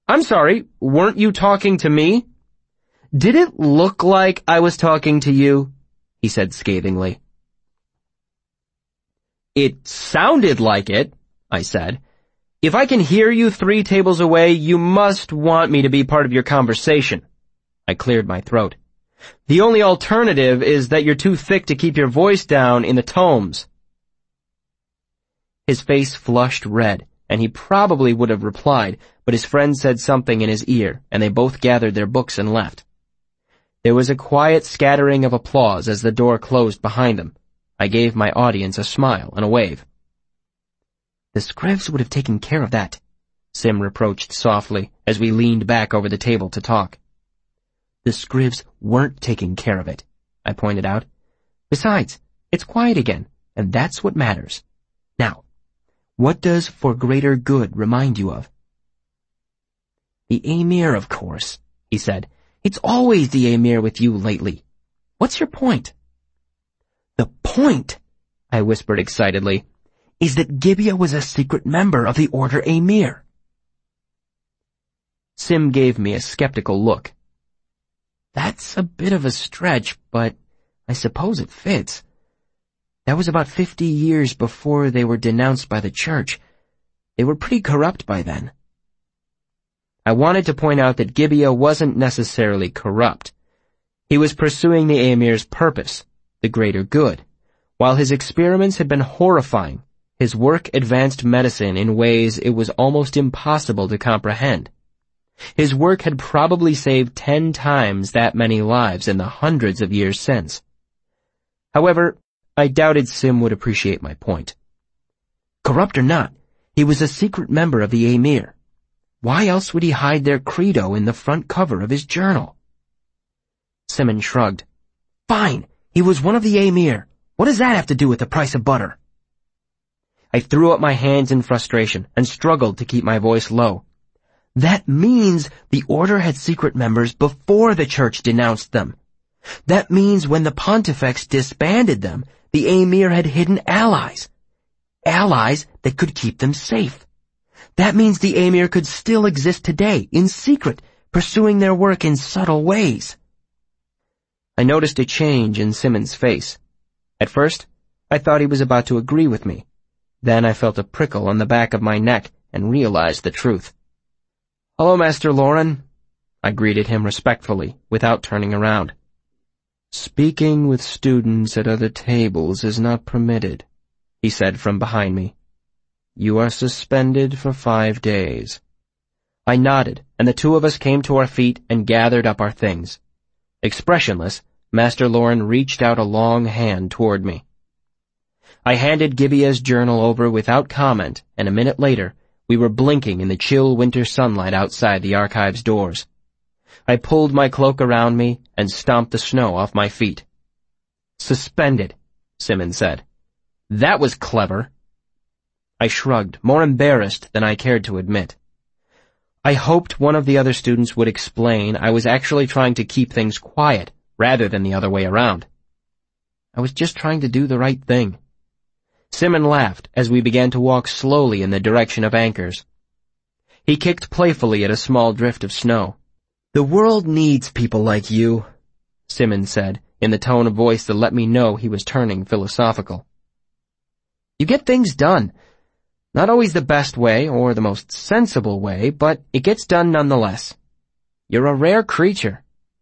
I'm sorry, weren't you talking to me? Did it look like I was talking to you? He said scathingly. It sounded like it, I said. If I can hear you 3 tables away, you must want me to be part of your conversation. I cleared my throat. The only alternative is that you're too thick to keep your voice down in the tomes. His face flushed red, and he probably would have replied, but his friend said something in his ear, and they both gathered their books and left. There was a quiet scattering of applause as the door closed behind them. I gave my audience a smile and a wave. The Scrivs would have taken care of that, Sim reproached softly as we leaned back over the table to talk. The Scrivs weren't taking care of it, I pointed out. Besides, it's quiet again, and that's what matters. Now, what does for greater good remind you of? The Amir, of course, he said. It's always the Amir with you lately. What's your point? The point, I whispered excitedly, is that Gibeah was a secret member of the Order Amir. Sim gave me a skeptical look. That's a bit of a stretch, but I suppose it fits. That was about 50 years before they were denounced by the church. They were pretty corrupt by then. I wanted to point out that Gibeah wasn't necessarily corrupt. He was pursuing the Amir's purpose, the greater good. While his experiments had been horrifying, his work advanced medicine in ways it was almost impossible to comprehend. His work had probably saved 10 times that many lives in the hundreds of years since. However, I doubted Sim would appreciate my point. Corrupt or not, he was a secret member of the Amir. Why else would he hide their credo in the front cover of his journal? Simon shrugged. Fine, he was one of the Amir. What does that have to do with the price of butter? I threw up my hands in frustration and struggled to keep my voice low. That means the Order had secret members before the church denounced them. That means when the Pontifex disbanded them, the Amir had hidden allies. Allies that could keep them safe. That means the Amir could still exist today, in secret, pursuing their work in subtle ways. I noticed a change in Simon's face. At first, I thought he was about to agree with me. Then I felt a prickle on the back of my neck and realized the truth. Hello, Master Loren. I greeted him respectfully, without turning around. Speaking with students at other tables is not permitted, he said from behind me. You are suspended for 5 days. I nodded, and the 2 of us came to our feet and gathered up our things. Expressionless, Master Loren reached out a long hand toward me. I handed Gibeah's journal over without comment, and a minute later, we were blinking in the chill winter sunlight outside the archive's doors. I pulled my cloak around me and stomped the snow off my feet. Suspended, Simon said. That was clever. I shrugged, more embarrassed than I cared to admit. I hoped one of the other students would explain I was actually trying to keep things quiet, rather than the other way around. I was just trying to do the right thing. Simon laughed as we began to walk slowly in the direction of Anchors. He kicked playfully at a small drift of snow. The world needs people like you, Simon said, in the tone of voice that let me know he was turning philosophical. You get things done. Not always the best way or the most sensible way, but it gets done nonetheless. You're a rare creature.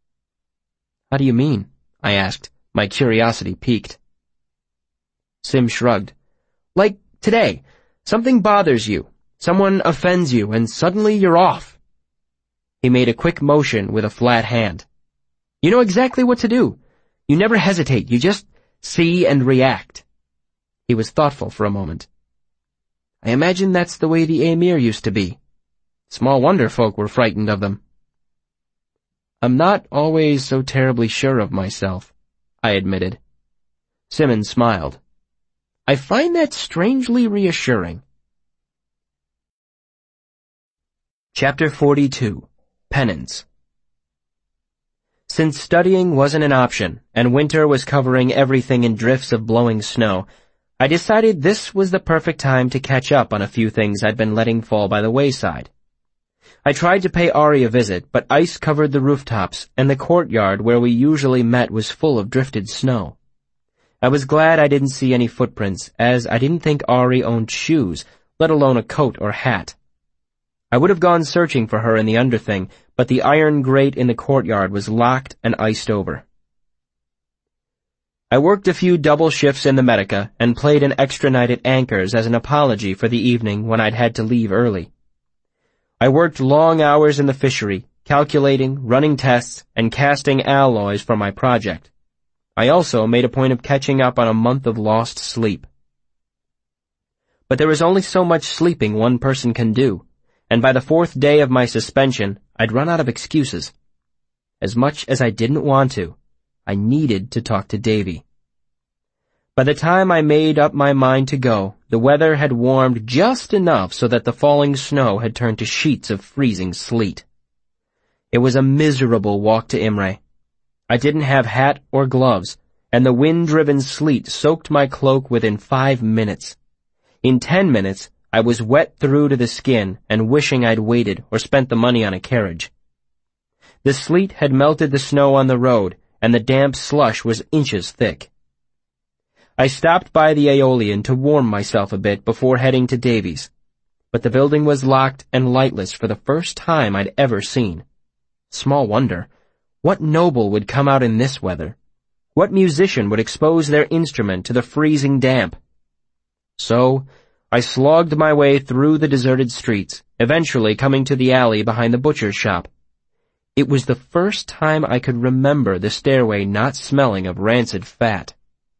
How do you mean? I asked, my curiosity piqued. Sim shrugged. Like today, something bothers you, someone offends you, and suddenly you're off. He made a quick motion with a flat hand. You know exactly what to do. You never hesitate, you just see and react. He was thoughtful for a moment. I imagine that's the way the Amir used to be. Small wonder folk were frightened of them. I'm not always so terribly sure of myself, I admitted. Simon smiled. I find that strangely reassuring. Chapter 42. Penance. Since studying wasn't an option, and winter was covering everything in drifts of blowing snow, I decided this was the perfect time to catch up on a few things I'd been letting fall by the wayside. I tried to pay Ari a visit, but ice covered the rooftops, and the courtyard where we usually met was full of drifted snow. I was glad I didn't see any footprints, as I didn't think Ari owned shoes, let alone a coat or hat. I would have gone searching for her in the underthing, but the iron grate in the courtyard was locked and iced over. I worked a few double shifts in the Medica and played an extra night at Anchors as an apology for the evening when I'd had to leave early. I worked long hours in the fishery, calculating, running tests, and casting alloys for my project. I also made a point of catching up on a month of lost sleep. But there is only so much sleeping one person can do, and by the 4th day of my suspension, I'd run out of excuses. As much as I didn't want to, I needed to talk to Davy. By the time I made up my mind to go, the weather had warmed just enough so that the falling snow had turned to sheets of freezing sleet. It was a miserable walk to Imre. I didn't have hat or gloves, and the wind-driven sleet soaked my cloak within 5 minutes. In 10 minutes, I was wet through to the skin and wishing I'd waited or spent the money on a carriage. The sleet had melted the snow on the road, and the damp slush was inches thick. I stopped by the Aeolian to warm myself a bit before heading to Davy's, but the building was locked and lightless for the first time I'd ever seen. Small wonder. What noble would come out in this weather? What musician would expose their instrument to the freezing damp? So, I slogged my way through the deserted streets, eventually coming to the alley behind the butcher's shop. It was the first time I could remember the stairway not smelling of rancid fat.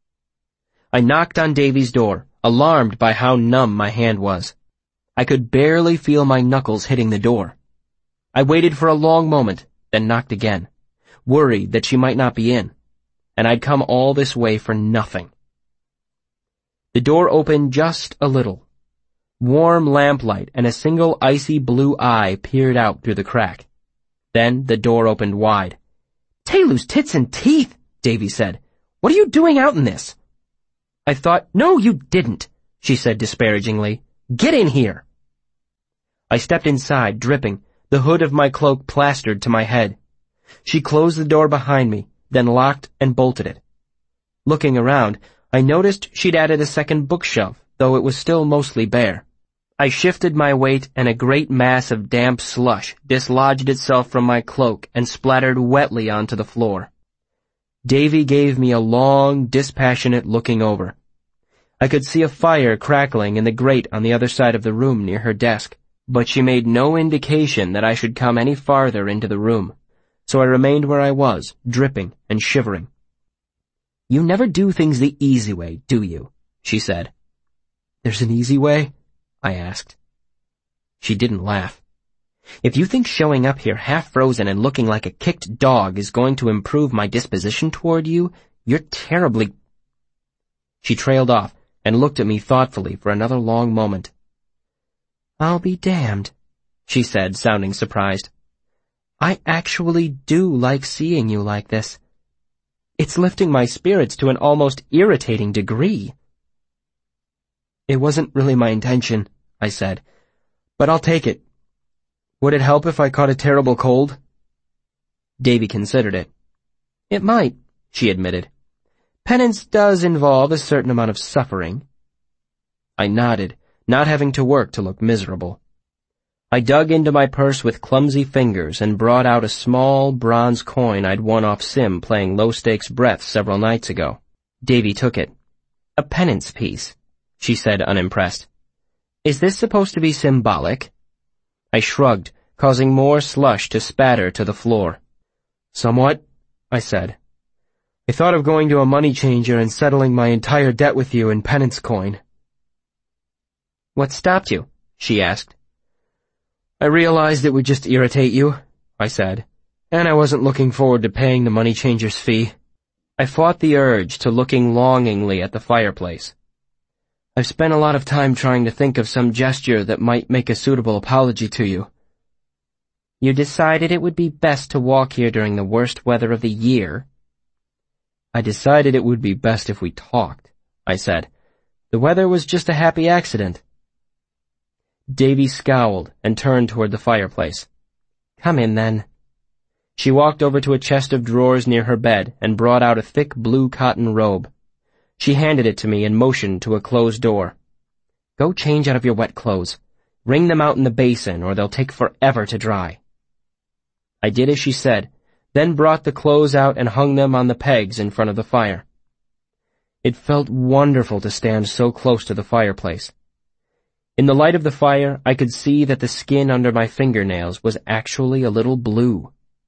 I knocked on Davy's door, alarmed by how numb my hand was. I could barely feel my knuckles hitting the door. I waited for a long moment, then knocked again, worried that she might not be in, and I'd come all this way for nothing. The door opened just a little. Warm lamplight and a single icy blue eye peered out through the crack. Then the door opened wide. "Tehlu's tits and teeth," Davy said. "What are you doing out in this?" I thought, "No, you didn't," she said disparagingly. "Get in here." I stepped inside, dripping, the hood of my cloak plastered to my head. She closed the door behind me, then locked and bolted it. Looking around, I noticed she'd added a second bookshelf, though it was still mostly bare. I shifted my weight and a great mass of damp slush dislodged itself from my cloak and splattered wetly onto the floor. Davy gave me a long, dispassionate looking over. I could see a fire crackling in the grate on the other side of the room near her desk, but she made no indication that I should come any farther into the room, so I remained where I was, dripping and shivering. "You never do things the easy way, do you?" she said. "There's an easy way?" I asked. She didn't laugh. "If you think showing up here half-frozen and looking like a kicked dog is going to improve my disposition toward you, you're terribly—" She trailed off and looked at me thoughtfully for another long moment. "I'll be damned," she said, sounding surprised. "I actually do like seeing you like this. It's lifting my spirits to an almost irritating degree." "It wasn't really my intention," I said, "but I'll take it. Would it help if I caught a terrible cold?" Davy considered it. "It might," she admitted. "Penance does involve a certain amount of suffering." I nodded, not having to work to look miserable. I dug into my purse with clumsy fingers and brought out a small bronze coin I'd won off Sim playing low-stakes breath several nights ago. Davy took it. "A penance piece," she said, unimpressed. "Is this supposed to be symbolic?" I shrugged, causing more slush to spatter to the floor. "Somewhat," I said. "I thought of going to a money changer and settling my entire debt with you in penance coin." "What stopped you?" she asked. "I realized it would just irritate you," I said, "and I wasn't looking forward to paying the money changer's fee." I fought the urge to looking longingly at the fireplace. "I've spent a lot of time trying to think of some gesture that might make a suitable apology to you." "You decided it would be best to walk here during the worst weather of the year?" "I decided it would be best if we talked," I said. "The weather was just a happy accident." Davy scowled and turned toward the fireplace. "Come in, then." She walked over to a chest of drawers near her bed and brought out a thick blue cotton robe. She handed it to me and motioned to a closed door. "Go change out of your wet clothes. Wring them out in the basin, or they'll take forever to dry." I did as she said, then brought the clothes out and hung them on the pegs in front of the fire. It felt wonderful to stand so close to the fireplace. In the light of the fire, I could see that the skin under my fingernails was actually a little blue.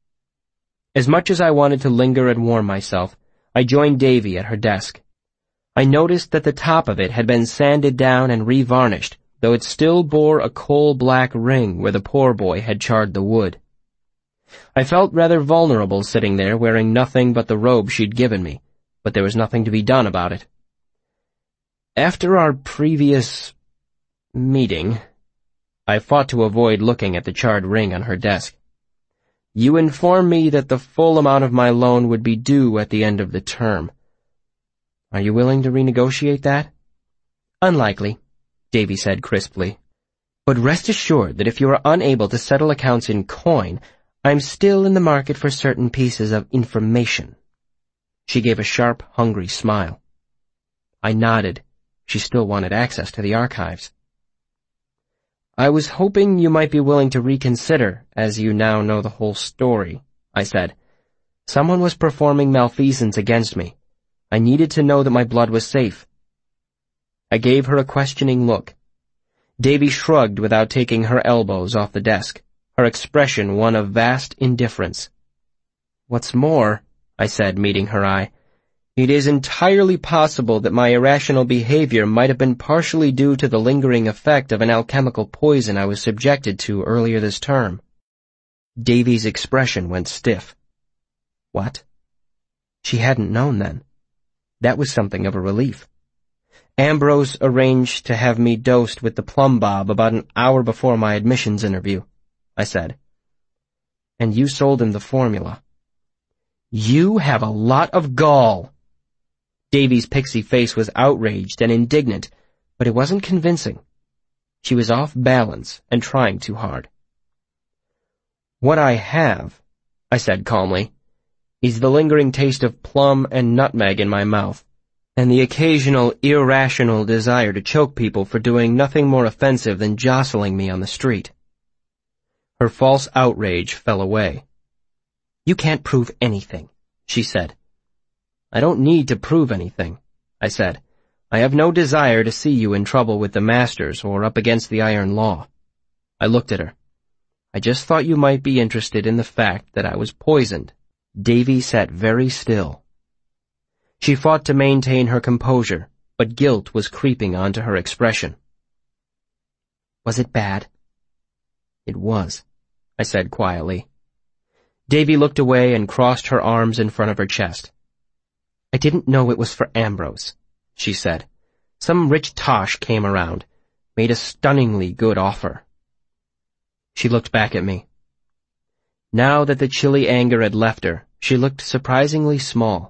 As much as I wanted to linger and warm myself, I joined Davy at her desk. I noticed that the top of it had been sanded down and revarnished, though it still bore a coal-black ring where the poor boy had charred the wood. I felt rather vulnerable sitting there wearing nothing but the robe she'd given me, but there was nothing to be done about it. After our previous meeting, I fought to avoid looking at the charred ring on her desk. "You informed me that the full amount of my loan would be due at the end of the term. Are you willing to renegotiate that?" "Unlikely," Davy said crisply. "But rest assured that if you are unable to settle accounts in coin, I'm still in the market for certain pieces of information." She gave a sharp, hungry smile. I nodded. She still wanted access to the archives. "I was hoping you might be willing to reconsider, as you now know the whole story," I said. "Someone was performing malfeasance against me. I needed to know that my blood was safe." I gave her a questioning look. Davy shrugged without taking her elbows off the desk, her expression one of vast indifference. "What's more," I said, meeting her eye, "it is entirely possible that my irrational behavior might have been partially due to the lingering effect of an alchemical poison I was subjected to earlier this term." Davy's expression went stiff. What? She hadn't known then. That was something of a relief. "Ambrose arranged to have me dosed with the plumb bob about an hour before my admissions interview," I said. "And you sold him the formula." "You have a lot of gall." Davy's pixie face was outraged and indignant, but it wasn't convincing. She was off balance and trying too hard. "What I have," I said calmly, "is the lingering taste of plum and nutmeg in my mouth, and the occasional irrational desire to choke people for doing nothing more offensive than jostling me on the street." Her false outrage fell away. "You can't prove anything," she said. "I don't need to prove anything," I said. "I have no desire to see you in trouble with the masters or up against the iron law." I looked at her. "I just thought you might be interested in the fact that I was poisoned." Davy sat very still. She fought to maintain her composure, but guilt was creeping onto her expression. "Was it bad?" "It was," I said quietly. Davy looked away and crossed her arms in front of her chest. "I didn't know it was for Ambrose," she said. "Some rich tosh came around, made a stunningly good offer." She looked back at me. Now that the chilly anger had left her, she looked surprisingly small.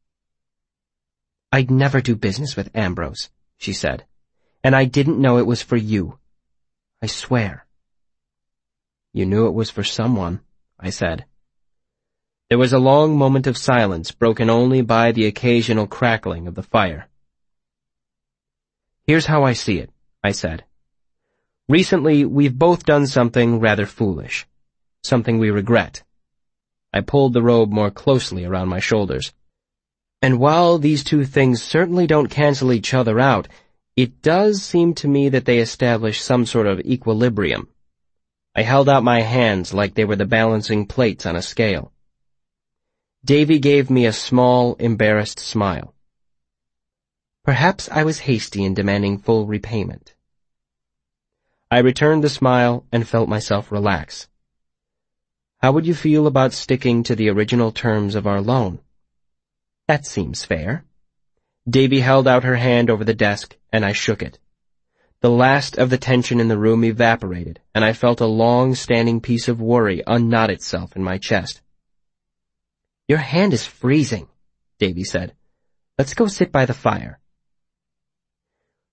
"I'd never do business with Ambrose," she said, "and I didn't know it was for you. I swear." "You knew it was for someone," I said. There was a long moment of silence, broken only by the occasional crackling of the fire. "Here's how I see it," I said. "Recently, we've both done something rather foolish. Something we regret." I pulled the robe more closely around my shoulders. "And while these two things certainly don't cancel each other out, it does seem to me that they establish some sort of equilibrium." I held out my hands like they were the balancing plates on a scale. Davy gave me a small, embarrassed smile. "Perhaps I was hasty in demanding full repayment." I returned the smile and felt myself relax. "How would you feel about sticking to the original terms of our loan?" "That seems fair." Davy held out her hand over the desk, and I shook it. The last of the tension in the room evaporated, and I felt a long-standing piece of worry unknot itself in my chest. "Your hand is freezing," Davy said. "Let's go sit by the fire."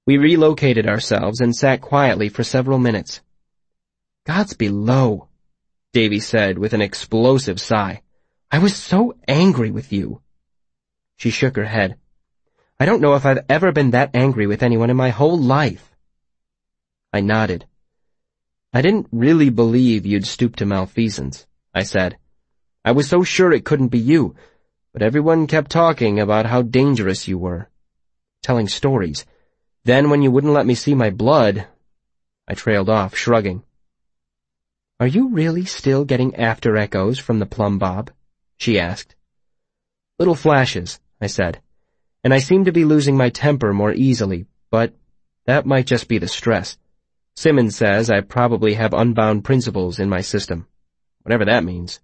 We relocated ourselves and sat quietly for several minutes. "God's below," Davy said with an explosive sigh. "I was so angry with you." She shook her head. "I don't know if I've ever been that angry with anyone in my whole life." I nodded. "I didn't really believe you'd stoop to malfeasance," I said. "I was so sure it couldn't be you, but everyone kept talking about how dangerous you were. Telling stories. Then when you wouldn't let me see my blood..." I trailed off, shrugging. "Are you really still getting after echoes from the plumb bob?" she asked. "Little flashes," I said, "and I seem to be losing my temper more easily, but that might just be the stress. Simmons says I probably have unbound principles in my system, whatever that means."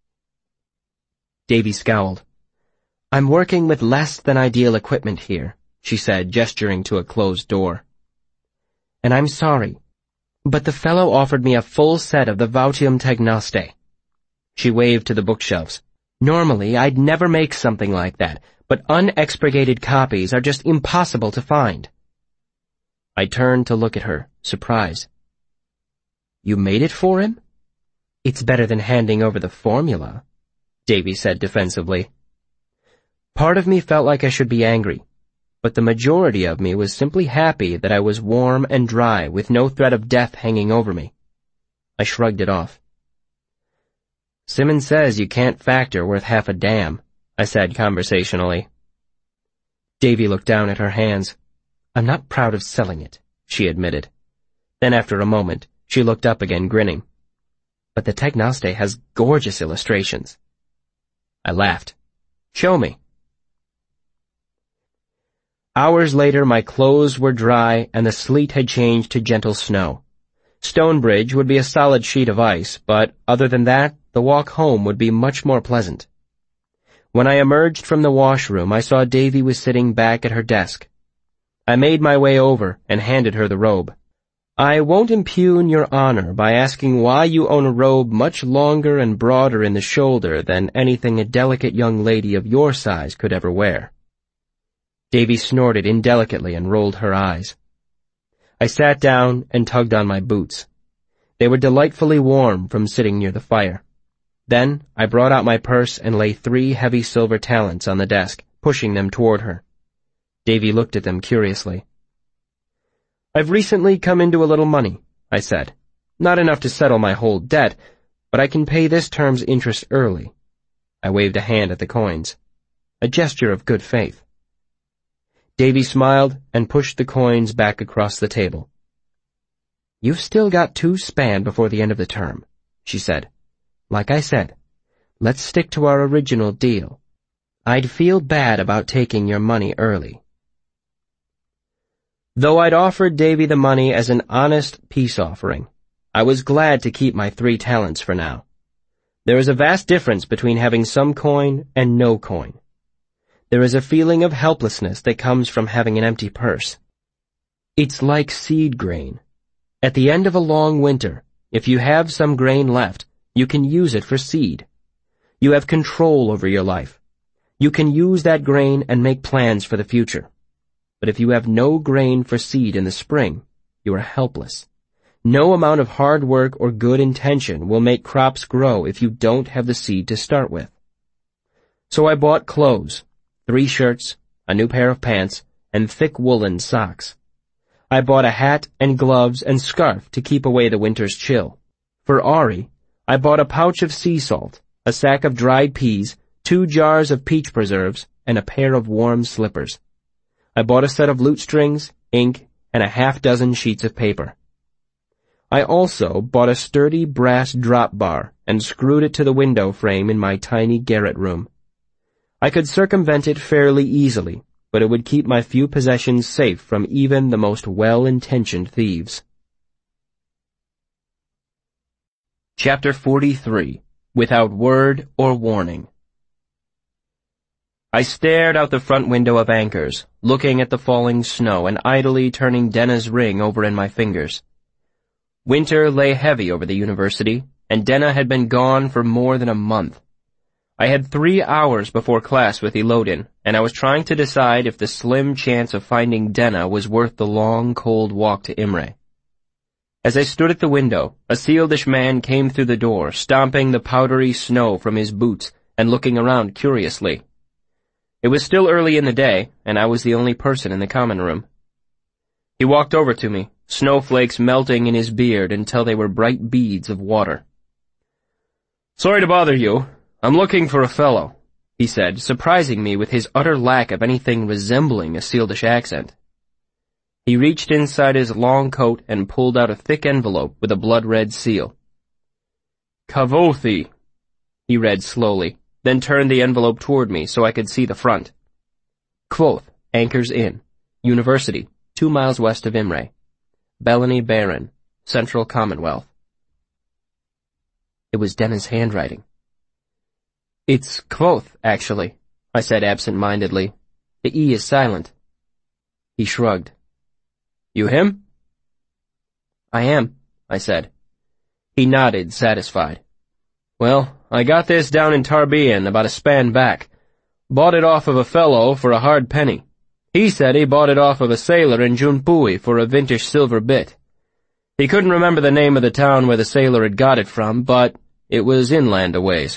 Davy scowled. "I'm working with less than ideal equipment here," she said, gesturing to a closed door. "And I'm sorry, but the fellow offered me a full set of the Vautium Tegnoste." She waved to the bookshelves. "Normally, I'd never make something like that, but unexpurgated copies are just impossible to find." I turned to look at her, surprised. "You made it for him?" "It's better than handing over the formula," Davy said defensively. Part of me felt like I should be angry, but the majority of me was simply happy that I was warm and dry with no threat of death hanging over me. I shrugged it off. "Simmons says you can't factor worth half a damn," I said conversationally. Davy looked down at her hands. "I'm not proud of selling it," she admitted. Then after a moment, she looked up again, grinning. "But the Tegnoste has gorgeous illustrations." I laughed. "Show me." Hours later, my clothes were dry and the sleet had changed to gentle snow. Stonebridge would be a solid sheet of ice, but other than that, the walk home would be much more pleasant. When I emerged from the washroom, I saw Davy was sitting back at her desk. I made my way over and handed her the robe. "I won't impugn your honor by asking why you own a robe much longer and broader in the shoulder than anything a delicate young lady of your size could ever wear." Davy snorted indelicately and rolled her eyes. I sat down and tugged on my boots. They were delightfully warm from sitting near the fire. Then I brought out my purse and laid 3 heavy silver talents on the desk, pushing them toward her. Davy looked at them curiously. "I've recently come into a little money," I said. "Not enough to settle my whole debt, but I can pay this term's interest early." I waved a hand at the coins. A gesture of good faith. Davy smiled and pushed the coins back across the table. "You've still got 2 span before the end of the term," she said. "Like I said, let's stick to our original deal. I'd feel bad about taking your money early." Though I'd offered Davy the money as an honest peace offering, I was glad to keep my 3 talents for now. There is a vast difference between having some coin and no coin. There is a feeling of helplessness that comes from having an empty purse. It's like seed grain. At the end of a long winter, if you have some grain left, you can use it for seed. You have control over your life. You can use that grain and make plans for the future. But if you have no grain for seed in the spring, you are helpless. No amount of hard work or good intention will make crops grow if you don't have the seed to start with. So I bought clothes, 3 shirts, a new pair of pants, and thick woolen socks. I bought a hat and gloves and scarf to keep away the winter's chill. For Ari, I bought a pouch of sea salt, a sack of dried peas, 2 jars of peach preserves, and a pair of warm slippers. I bought a set of lutestrings, ink, and a half-dozen sheets of paper. I also bought a sturdy brass drop bar and screwed it to the window frame in my tiny garret room. I could circumvent it fairly easily, but it would keep my few possessions safe from even the most well-intentioned thieves. Chapter 43. Without Word or Warning. I stared out the front window of Anchor's, looking at the falling snow and idly turning Denna's ring over in my fingers. Winter lay heavy over the university, and Denna had been gone for more than a month. I had 3 hours before class with Elodin, and I was trying to decide if the slim chance of finding Denna was worth the long, cold walk to Imre. As I stood at the window, a Sealdish man came through the door, stomping the powdery snow from his boots and looking around curiously. It was still early in the day, and I was the only person in the common room. He walked over to me, snowflakes melting in his beard until they were bright beads of water. "Sorry to bother you. I'm looking for a fellow," he said, surprising me with his utter lack of anything resembling a Sealdish accent. He reached inside his long coat and pulled out a thick envelope with a blood-red seal. "Kavothi," he read slowly, then turned the envelope toward me so I could see the front. "Kvothe, Anchor's Inn, University, 2 miles west of Imre. Bellany Baron, Central Commonwealth." It was Denna's handwriting. "It's Kvothe, actually," I said absent-mindedly. "The E is silent." He shrugged. "You him?" "I am," I said. He nodded, satisfied. "Well, I got this down in Tarbean about a span back. Bought it off of a fellow for a hard penny. He said he bought it off of a sailor in Junpui for a vintage silver bit. He couldn't remember the name of the town where the sailor had got it from, but it was inland a ways."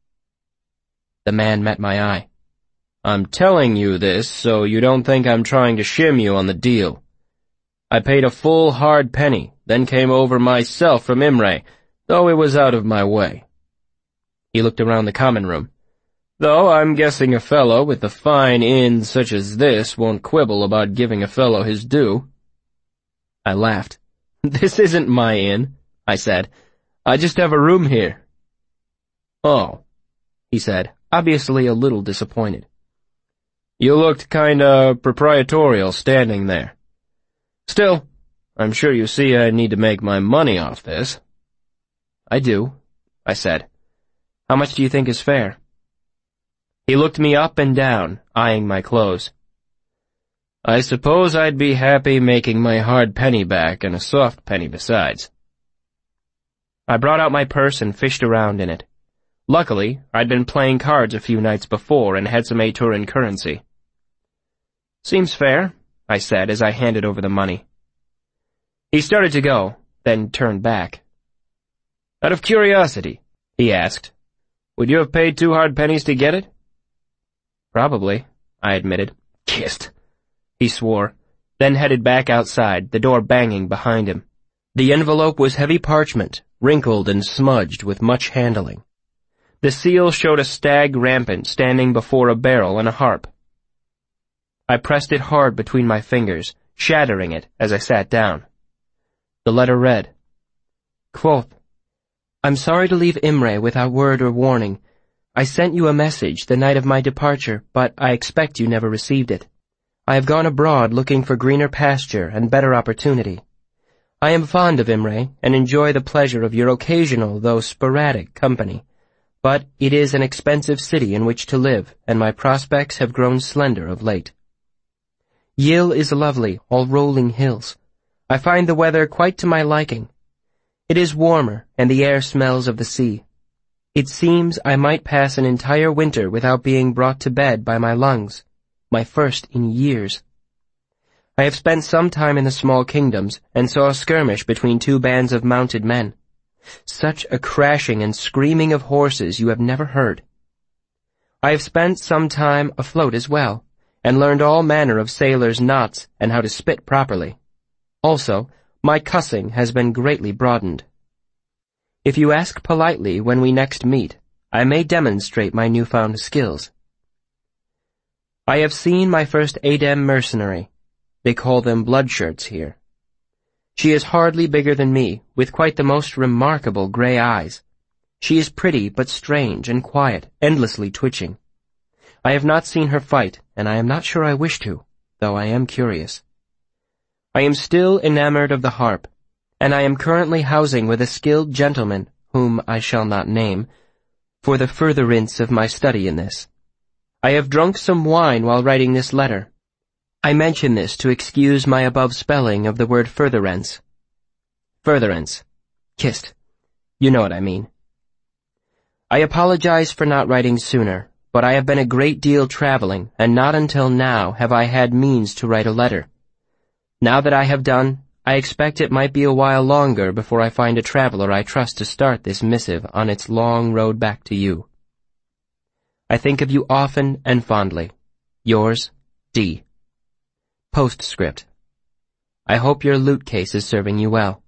The man met my eye. "I'm telling you this so you don't think I'm trying to shim you on the deal. I paid a full hard penny, then came over myself from Imre, though it was out of my way." He looked around the common room. "Though I'm guessing a fellow with a fine inn such as this won't quibble about giving a fellow his due." I laughed. "This isn't my inn," I said. "I just have a room here." "Oh," he said, obviously a little disappointed. "You looked kinda proprietorial standing there. Still, I'm sure you see I need to make my money off this." "I do," I said. "How much do you think is fair?" He looked me up and down, eyeing my clothes. "I suppose I'd be happy making my hard penny back and a soft penny besides." I brought out my purse and fished around in it. Luckily, I'd been playing cards a few nights before and had some Aturan currency. "Seems fair," I said as I handed over the money. He started to go, then turned back. "Out of curiosity," he asked, "would you have paid 2 hard pennies to get it?" "Probably," I admitted. "Kissed," he swore, then headed back outside, the door banging behind him. The envelope was heavy parchment, wrinkled and smudged with much handling. The seal showed a stag rampant standing before a barrel and a harp. I pressed it hard between my fingers, shattering it as I sat down. The letter read, "Kvothe, I'm sorry to leave Imre without word or warning. I sent you a message the night of my departure, but I expect you never received it. I have gone abroad looking for greener pasture and better opportunity. I am fond of Imre and enjoy the pleasure of your occasional, though sporadic, company. But it is an expensive city in which to live, and my prospects have grown slender of late. Yil is lovely, all rolling hills. I find the weather quite to my liking. It is warmer, and the air smells of the sea. It seems I might pass an entire winter without being brought to bed by my lungs, my first in years. I have spent some time in the small kingdoms, and saw a skirmish between 2 bands of mounted men. Such a crashing and screaming of horses you have never heard. I have spent some time afloat as well, and learned all manner of sailors' knots and how to spit properly. Also, my cussing has been greatly broadened. If you ask politely when we next meet, I may demonstrate my newfound skills. I have seen my first Adem mercenary. They call them bloodshirts here. She is hardly bigger than me, with quite the most remarkable gray eyes. She is pretty but strange and quiet, endlessly twitching. I have not seen her fight, and I am not sure I wish to, though I am curious. I am still enamored of the harp, and I am currently housing with a skilled gentleman, whom I shall not name, for the furtherance of my study in this. I have drunk some wine while writing this letter. I mention this to excuse my above spelling of the word furtherance. Furtherance. Kissed. You know what I mean. I apologize for not writing sooner, but I have been a great deal traveling, and not until now have I had means to write a letter. Now that I have done, I expect it might be a while longer before I find a traveler I trust to start this missive on its long road back to you. I think of you often and fondly. Yours, D. Postscript. I hope your loot case is serving you well.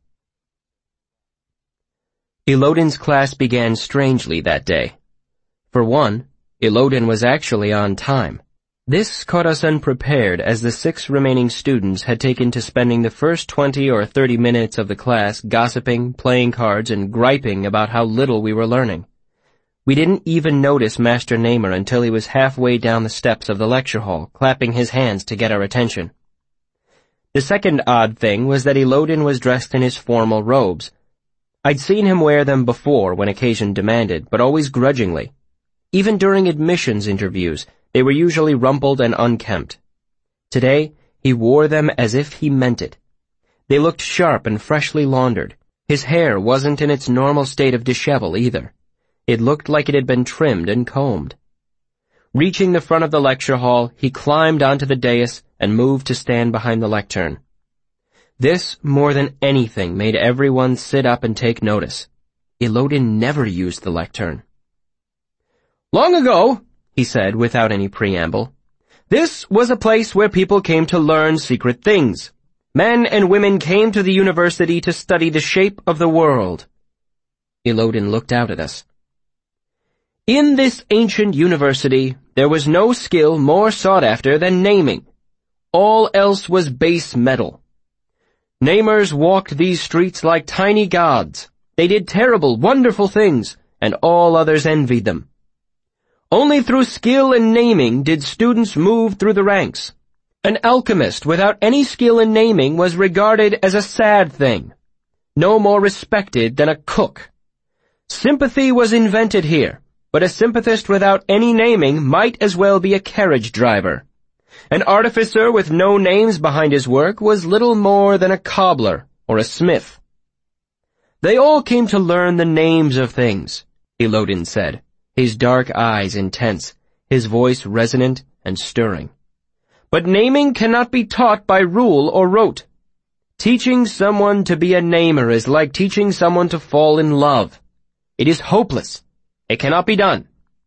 Elodin's class began strangely that day. For one, Elodin was actually on time. This caught us unprepared, as the 6 remaining students had taken to spending the first 20 or 30 minutes of the class gossiping, playing cards, and griping about how little we were learning. We didn't even notice Master Namer until he was halfway down the steps of the lecture hall, clapping his hands to get our attention. The second odd thing was that Elodin was dressed in his formal robes. I'd seen him wear them before when occasion demanded, but always grudgingly. Even during admissions interviews, they were usually rumpled and unkempt. Today, he wore them as if he meant it. They looked sharp and freshly laundered. His hair wasn't in its normal state of dishevel either. It looked like it had been trimmed and combed. Reaching the front of the lecture hall, he climbed onto the dais and moved to stand behind the lectern. This, more than anything, made everyone sit up and take notice. Elodin never used the lectern. "Long ago," he said without any preamble, "this was a place where people came to learn secret things. Men and women came to the university to study the shape of the world." Elodin looked out at us. "In this ancient university, there was no skill more sought after than naming. All else was base metal. Namers walked these streets like tiny gods. They did terrible, wonderful things, and all others envied them. Only through skill in naming did students move through the ranks. An alchemist without any skill in naming was regarded as a sad thing, no more respected than a cook. Sympathy was invented here, but a sympathist without any naming might as well be a carriage driver. An artificer with no names behind his work was little more than a cobbler or a smith. They all came to learn the names of things," Elodin said, his dark eyes intense, his voice resonant and stirring. "But naming cannot be taught by rule or rote. Teaching someone to be a namer is like teaching someone to fall in love. It is hopeless. It cannot be done."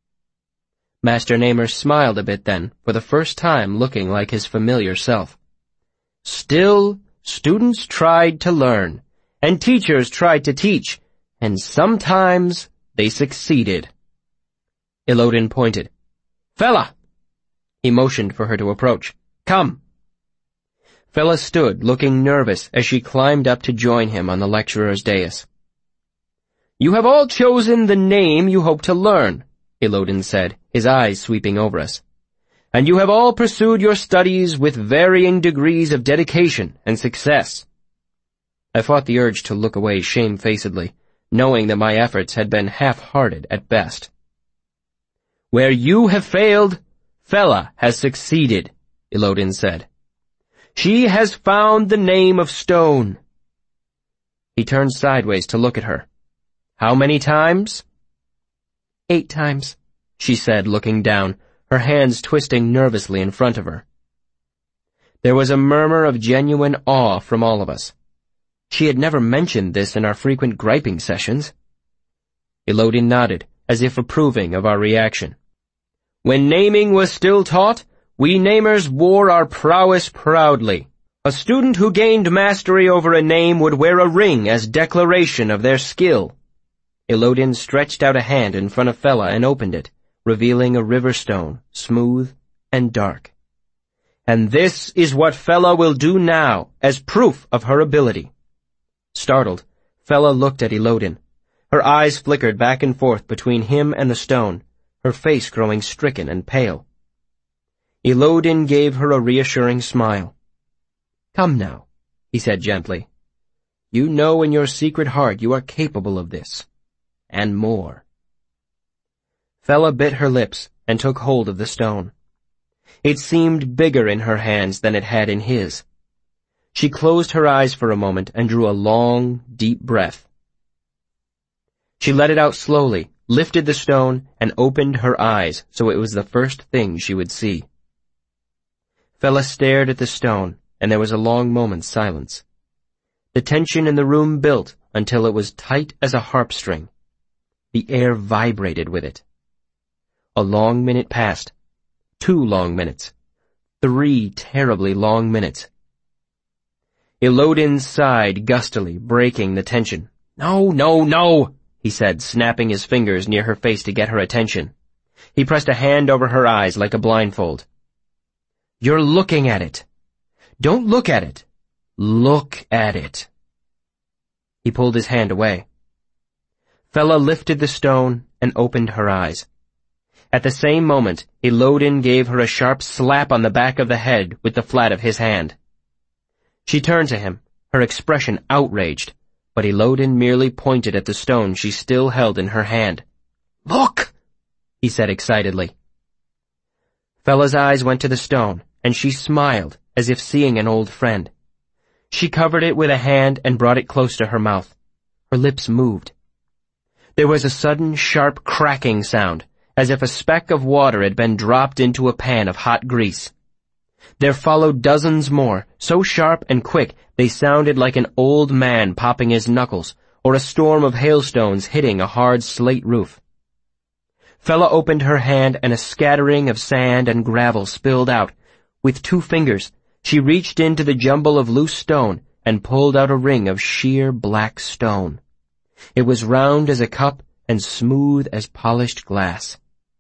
Master Namer smiled a bit then, for the first time looking like his familiar self. "Still, students tried to learn, and teachers tried to teach, and sometimes they succeeded." Elodin pointed. "Fella!" He motioned for her to approach. "Come." Fella stood, looking nervous as she climbed up to join him on the lecturer's dais. "You have all chosen the name you hope to learn," Elodin said, his eyes sweeping over us. "And you have all pursued your studies with varying degrees of dedication and success." I fought the urge to look away shamefacedly, knowing that my efforts had been half-hearted at best. "Where you have failed, Fella has succeeded," Elodin said. "She has found the name of stone." He turned sideways to look at her. "How many times?" 8 times, she said, looking down, her hands twisting nervously in front of her. There was a murmur of genuine awe from all of us. She had never mentioned this in our frequent griping sessions. Elodin nodded, as if approving of our reaction. "When naming was still taught, we namers wore our prowess proudly. A student who gained mastery over a name would wear a ring as declaration of their skill." Elodin stretched out a hand in front of Fella and opened it, revealing a river stone, smooth and dark. "And this is what Fella will do now, as proof of her ability." Startled, Fella looked at Elodin. Her eyes flickered back and forth between him and the stone, her face growing stricken and pale. Elodin gave her a reassuring smile. "Come now," he said gently. "You know in your secret heart you are capable of this. And more." Fella bit her lips and took hold of the stone. It seemed bigger in her hands than it had in his. She closed her eyes for a moment and drew a long, deep breath. She let it out slowly, lifted the stone, and opened her eyes so it was the first thing she would see. Fella stared at the stone, and there was a long moment's silence. The tension in the room built until it was tight as a harp string. The air vibrated with it. A long minute passed. 2 long minutes. 3 terribly long minutes. Elodin sighed gustily, breaking the tension. "No, no, no," he said, snapping his fingers near her face to get her attention. He pressed a hand over her eyes like a blindfold. "You're looking at it. Don't look at it. Look at it." He pulled his hand away. Fella lifted the stone and opened her eyes. At the same moment, Elodin gave her a sharp slap on the back of the head with the flat of his hand. She turned to him, her expression outraged, but Elodin merely pointed at the stone she still held in her hand. "Look!" he said excitedly. Fella's eyes went to the stone, and she smiled as if seeing an old friend. She covered it with a hand and brought it close to her mouth. Her lips moved. There was a sudden, sharp cracking sound, as if a speck of water had been dropped into a pan of hot grease. There followed dozens more, so sharp and quick they sounded like an old man popping his knuckles, or a storm of hailstones hitting a hard slate roof. Fella opened her hand and a scattering of sand and gravel spilled out. With 2 fingers, she reached into the jumble of loose stone and pulled out a ring of sheer black stone. It was round as a cup and smooth as polished glass.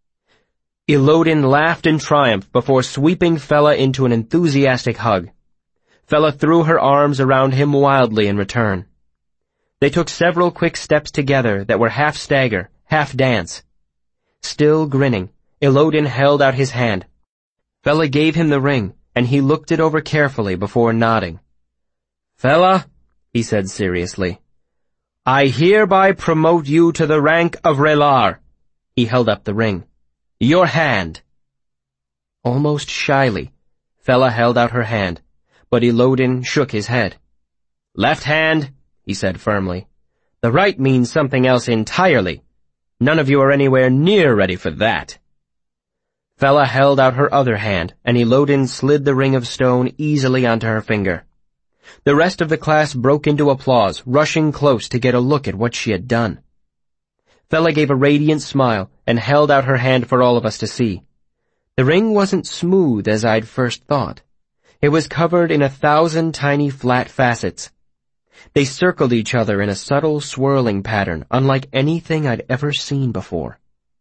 Elodin laughed in triumph before sweeping Fella into an enthusiastic hug. Fella threw her arms around him wildly in return. They took several quick steps together that were half stagger, half dance. Still grinning, Elodin held out his hand. Fella gave him the ring, and he looked it over carefully before nodding. "Fella," he said seriously, "I hereby promote you to the rank of Relar." He held up the ring. "Your hand." Almost shyly, Fella held out her hand, but Elodin shook his head. "Left hand," he said firmly. "The right means something else entirely. None of you are anywhere near ready for that." Fella held out her other hand, and Elodin slid the ring of stone easily onto her finger. The rest of the class broke into applause, rushing close to get a look at what she had done. Fella gave a radiant smile and held out her hand for all of us to see. The ring wasn't smooth as I'd first thought. It was covered in 1,000 tiny flat facets. They circled each other in a subtle swirling pattern unlike anything I'd ever seen before.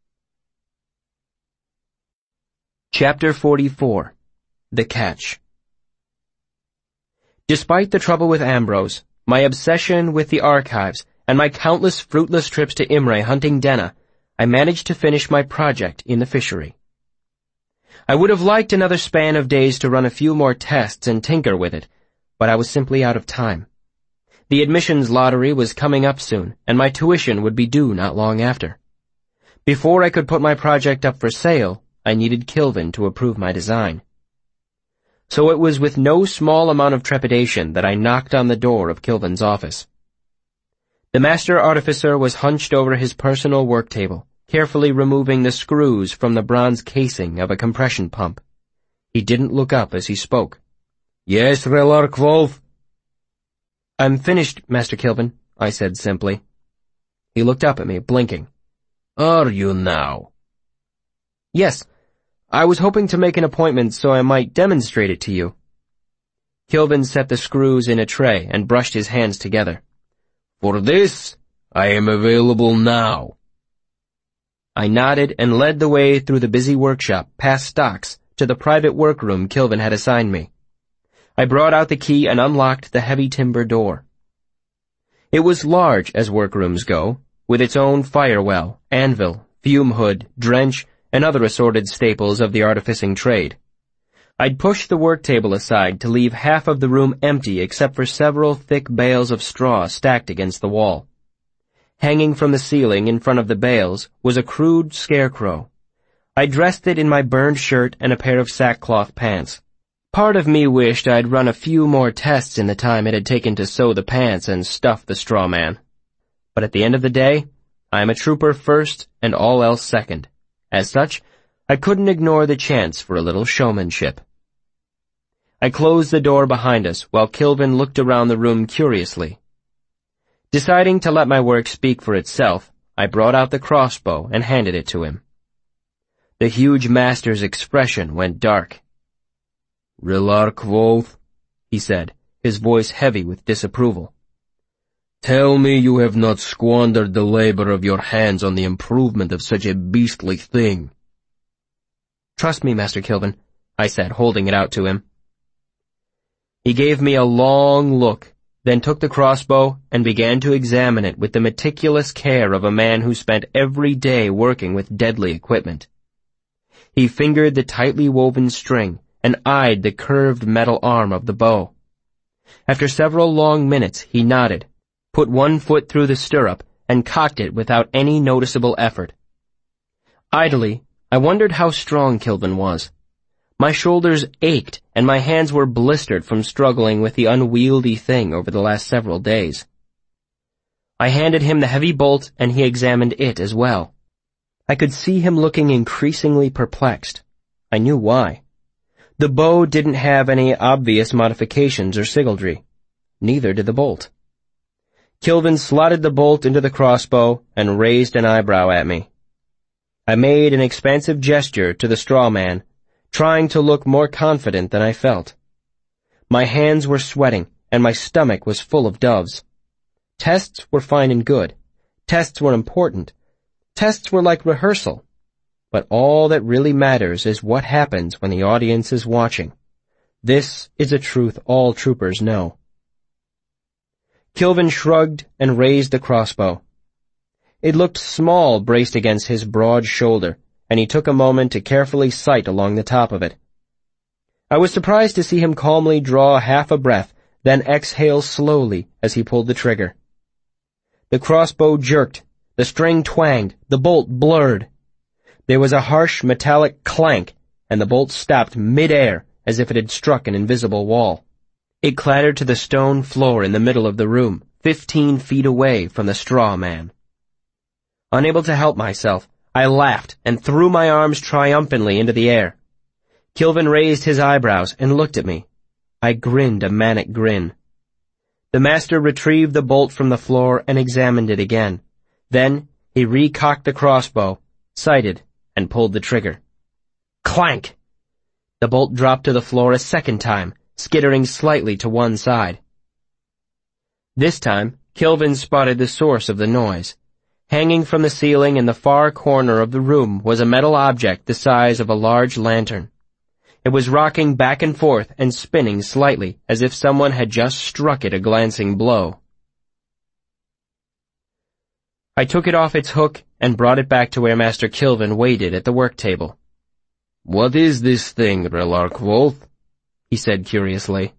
Chapter 44. The Catch. Despite the trouble with Ambrose, my obsession with the archives, and my countless fruitless trips to Imre hunting Denna, I managed to finish my project in the fishery. I would have liked another span of days to run a few more tests and tinker with it, but I was simply out of time. The admissions lottery was coming up soon, and my tuition would be due not long after. Before I could put my project up for sale, I needed Kilvin to approve my design. So it was with no small amount of trepidation that I knocked on the door of Kilvin's office. The master artificer was hunched over his personal work table, carefully removing the screws from the bronze casing of a compression pump. He didn't look up as he spoke. "Yes, Relar Kvolf?" "I'm finished, Master Kilvin," I said simply. He looked up at me, blinking. "Are you now?" "Yes. I was hoping to make an appointment so I might demonstrate it to you." Kilvin set the screws in a tray and brushed his hands together. "For this, I am available now." I nodded and led the way through the busy workshop, past stocks, to the private workroom Kilvin had assigned me. I brought out the key and unlocked the heavy timber door. It was large as workrooms go, with its own fire well, anvil, fume hood, drench, and other assorted staples of the artificing trade. I'd pushed the work table aside to leave half of the room empty except for several thick bales of straw stacked against the wall. Hanging from the ceiling in front of the bales was a crude scarecrow. I dressed it in my burned shirt and a pair of sackcloth pants. Part of me wished I'd run a few more tests in the time it had taken to sew the pants and stuff the straw man. But at the end of the day, I am a trooper first and all else second. As such, I couldn't ignore the chance for a little showmanship. I closed the door behind us while Kilvin looked around the room curiously. Deciding to let my work speak for itself, I brought out the crossbow and handed it to him. The huge master's expression went dark. "Relar Kvothe," he said, his voice heavy with disapproval. "Tell me you have not squandered the labor of your hands on the improvement of such a beastly thing." "Trust me, Master Kilvin," I said, holding it out to him. He gave me a long look, then took the crossbow and began to examine it with the meticulous care of a man who spent every day working with deadly equipment. He fingered the tightly woven string and eyed the curved metal arm of the bow. After several long minutes, he nodded, put one foot through the stirrup, and cocked it without any noticeable effort. Idly, I wondered how strong Kilvin was. My shoulders ached, and my hands were blistered from struggling with the unwieldy thing over the last several days. I handed him the heavy bolt, and he examined it as well. I could see him looking increasingly perplexed. I knew why. The bow didn't have any obvious modifications or sigildry. Neither did the bolt. Kilvin slotted the bolt into the crossbow and raised an eyebrow at me. I made an expansive gesture to the straw man, trying to look more confident than I felt. My hands were sweating, and my stomach was full of doves. Tests were fine and good. Tests were important. Tests were like rehearsal. But all that really matters is what happens when the audience is watching. This is a truth all troopers know. Kilvin shrugged and raised the crossbow. It looked small braced against his broad shoulder, and he took a moment to carefully sight along the top of it. I was surprised to see him calmly draw half a breath, then exhale slowly as he pulled the trigger. The crossbow jerked, the string twanged, the bolt blurred. There was a harsh metallic clank, and the bolt stopped mid-air as if it had struck an invisible wall. It clattered to the stone floor in the middle of the room, 15 feet away from the straw man. Unable to help myself, I laughed and threw my arms triumphantly into the air. Kilvin raised his eyebrows and looked at me. I grinned a manic grin. The master retrieved the bolt from the floor and examined it again. Then he recocked the crossbow, sighted, and pulled the trigger. Clank! The bolt dropped to the floor a second time, skittering slightly to one side. This time, Kilvin spotted the source of the noise. Hanging from the ceiling in the far corner of the room was a metal object the size of a large lantern. It was rocking back and forth and spinning slightly, as if someone had just struck it a glancing blow. I took it off its hook and brought it back to where Master Kilvin waited at the work table. "What is this thing, Relar Kvothe?" he said curiously.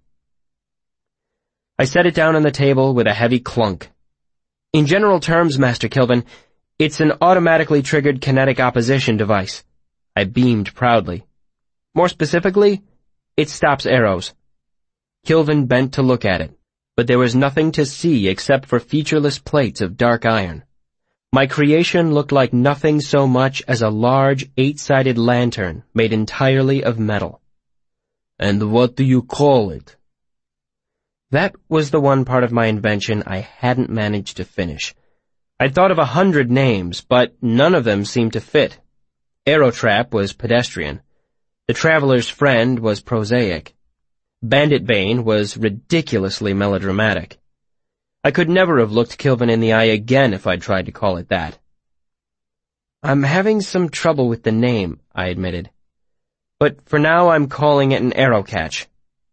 I set it down on the table with a heavy clunk. "In general terms, Master Kilvin, it's an automatically triggered kinetic opposition device." I beamed proudly. "More specifically, it stops arrows." Kilvin bent to look at it, but there was nothing to see except for featureless plates of dark iron. My creation looked like nothing so much as a large 8-sided lantern made entirely of metal. "And what do you call it?" That was the one part of my invention I hadn't managed to finish. I'd thought of 100 names, but none of them seemed to fit. Aerotrap was pedestrian. The Traveler's Friend was prosaic. Banditbane was ridiculously melodramatic. I could never have looked Kilvin in the eye again if I'd tried to call it that. "I'm having some trouble with the name," I admitted. "But for now I'm calling it an arrow catch."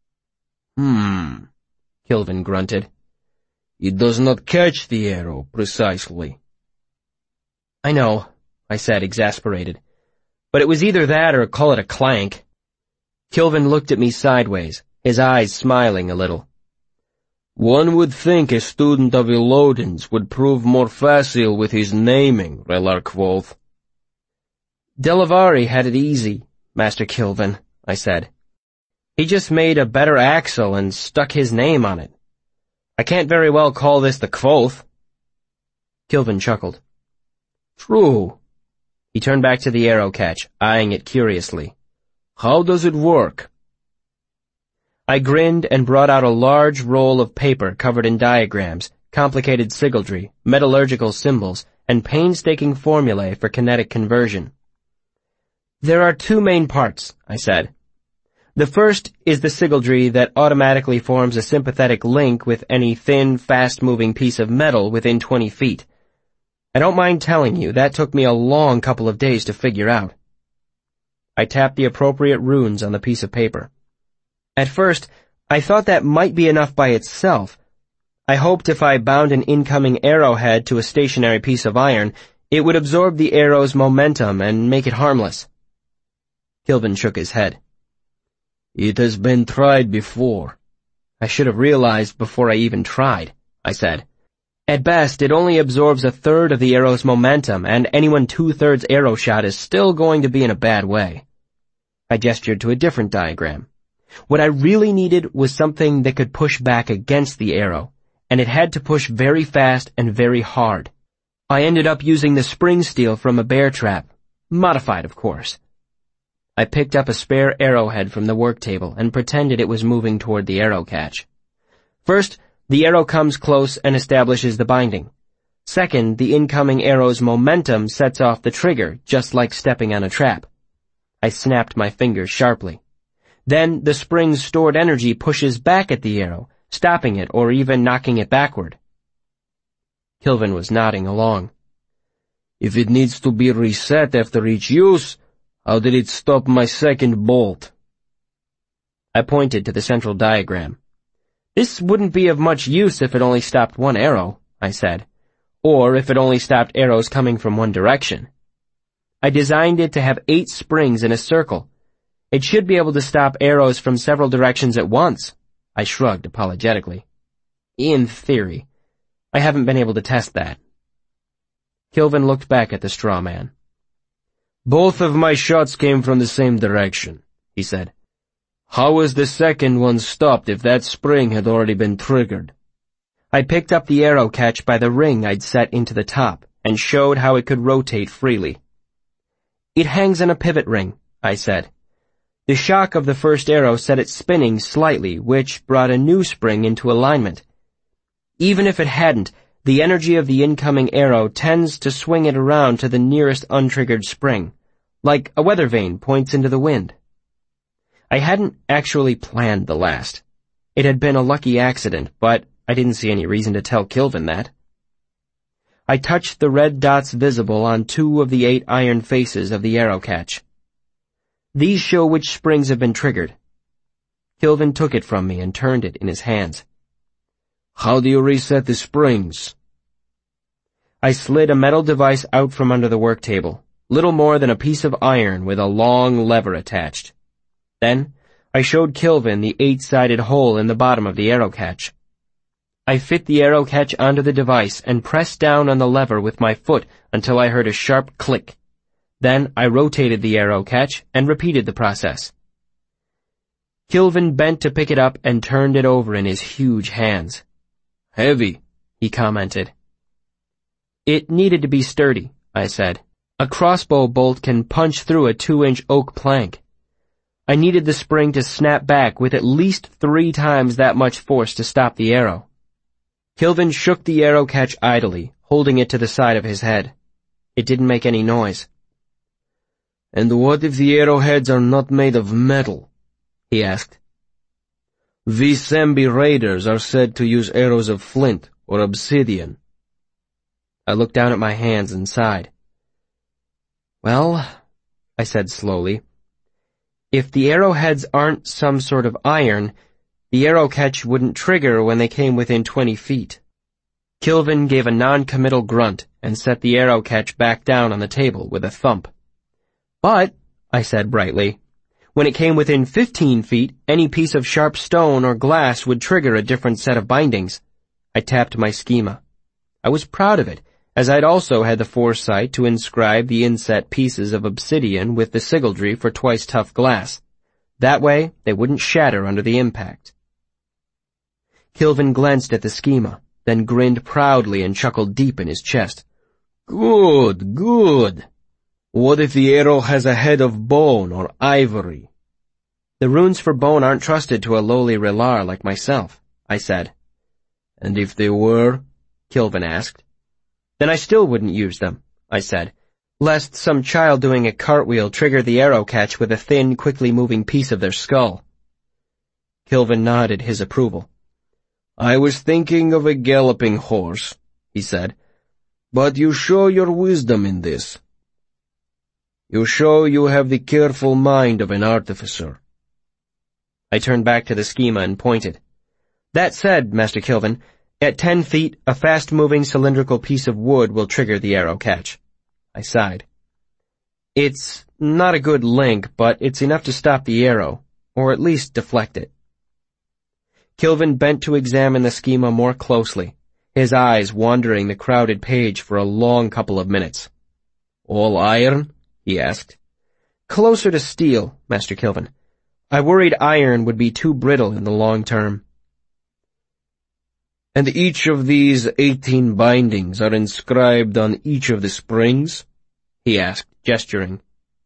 Kilvin grunted. "It does not catch the arrow, precisely." "I know," I said, exasperated. "But it was either that or call it a clank." Kilvin looked at me sideways, his eyes smiling a little. "One would think a student of Illodan's would prove more facile with his naming, Relar Kvothe." "Delavari had it easy, Master Kilvin," I said. "He just made a better axle and stuck his name on it. I can't very well call this the Kvothe." Kilvin chuckled. True. He turned back to the arrow catch, eyeing it curiously. How does it work? I grinned and brought out a large roll of paper covered in diagrams, complicated sigildry, metallurgical symbols, and painstaking formulae for kinetic conversion. There are two main parts, I said. The first is the sigildry that automatically forms a sympathetic link with any thin, fast-moving piece of metal within 20 feet. I don't mind telling you, that took me a long couple of days to figure out. I tapped the appropriate runes on the piece of paper. At first, I thought that might be enough by itself. I hoped if I bound an incoming arrowhead to a stationary piece of iron, it would absorb the arrow's momentum and make it harmless. Kilvin shook his head. It has been tried before. I should have realized before I even tried, I said. At best, it only absorbs a third of the arrow's momentum, and anyone 2/3 arrow shot is still going to be in a bad way. I gestured to a different diagram. What I really needed was something that could push back against the arrow, and it had to push very fast and very hard. I ended up using the spring steel from a bear trap, modified of course. I picked up a spare arrowhead from the work table and pretended it was moving toward the arrow catch. First, the arrow comes close and establishes the binding. Second, the incoming arrow's momentum sets off the trigger, just like stepping on a trap. I snapped my fingers sharply. Then the spring's stored energy pushes back at the arrow, stopping it or even knocking it backward. Kilvin was nodding along. If it needs to be reset after each use, how did it stop my second bolt? I pointed to the central diagram. This wouldn't be of much use if it only stopped one arrow, I said, or if it only stopped arrows coming from one direction. I designed it to have 8 springs in a circle. It should be able to stop arrows from several directions at once. I shrugged apologetically. In theory. I haven't been able to test that. Kilvin looked back at the straw man. Both of my shots came from the same direction, he said. How was the second one stopped if that spring had already been triggered? I picked up the arrow catch by the ring I'd set into the top and showed how it could rotate freely. It hangs on a pivot ring, I said. The shock of the first arrow set it spinning slightly, which brought a new spring into alignment. Even if it hadn't, the energy of the incoming arrow tends to swing it around to the nearest untriggered spring, like a weather vane points into the wind. I hadn't actually planned the last. It had been a lucky accident, but I didn't see any reason to tell Kilvin that. I touched the red dots visible on 2 of the 8 iron faces of the arrow catch. These show which springs have been triggered. Kilvin took it from me and turned it in his hands. How do you reset the springs? I slid a metal device out from under the work table, little more than a piece of iron with a long lever attached. Then, I showed Kilvin the 8-sided hole in the bottom of the arrow catch. I fit the arrow catch onto the device and pressed down on the lever with my foot until I heard a sharp click. Then I rotated the arrow catch and repeated the process. Kilvin bent to pick it up and turned it over in his huge hands. Heavy, he commented. It needed to be sturdy, I said. A crossbow bolt can punch through a 2-inch oak plank. I needed the spring to snap back with at least 3 times that much force to stop the arrow. Kilvin shook the arrow catch idly, holding it to the side of his head. It didn't make any noise. And what if the arrowheads are not made of metal? He asked. These Zambi raiders are said to use arrows of flint or obsidian. I looked down at my hands and sighed. Well, I said slowly, if the arrowheads aren't some sort of iron, the arrow catch wouldn't trigger when they came within 20 feet. Kilvin gave a non-committal grunt and set the arrow catch back down on the table with a thump. But, I said brightly, when it came within 15 feet, any piece of sharp stone or glass would trigger a different set of bindings. I tapped my schema. I was proud of it, as I'd also had the foresight to inscribe the inset pieces of obsidian with the sigildry for twice tough glass. That way, they wouldn't shatter under the impact. Kilvin glanced at the schema, then grinned proudly and chuckled deep in his chest. Good, good. What if the arrow has a head of bone or ivory? The runes for bone aren't trusted to a lowly Relar like myself, I said. And if they were? Kilvin asked. Then I still wouldn't use them, I said, lest some child doing a cartwheel trigger the arrow catch with a thin, quickly moving piece of their skull. Kilvin nodded his approval. I was thinking of a galloping horse, he said, but you show your wisdom in this. You show you have the careful mind of an artificer. I turned back to the schema and pointed. That said, Master Kilvin, at 10 feet, a fast-moving cylindrical piece of wood will trigger the arrow catch. I sighed. It's not a good link, but it's enough to stop the arrow, or at least deflect it. Kilvin bent to examine the schema more closely, his eyes wandering the crowded page for a long couple of minutes. All iron? He asked. Closer to steel, Master Kilvin. I worried iron would be too brittle in the long term. And each of these 18 bindings are inscribed on each of the springs? He asked, gesturing.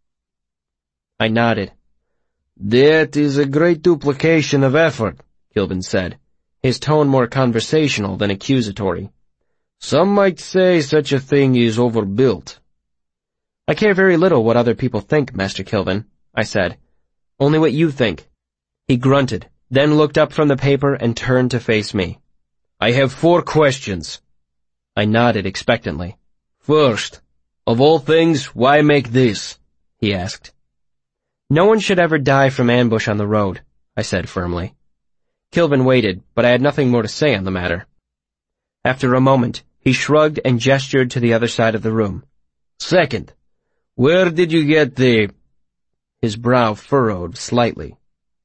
I nodded. That is a great duplication of effort, Kilvin said, his tone more conversational than accusatory. Some might say such a thing is overbuilt. I care very little what other people think, Master Kilvin, I said. Only what you think. He grunted, then looked up from the paper and turned to face me. I have 4 questions. I nodded expectantly. First, of all things, why make this? He asked. No one should ever die from ambush on the road, I said firmly. Kilvin waited, but I had nothing more to say on the matter. After a moment, he shrugged and gestured to the other side of the room. Second, where did you get the... His brow furrowed slightly.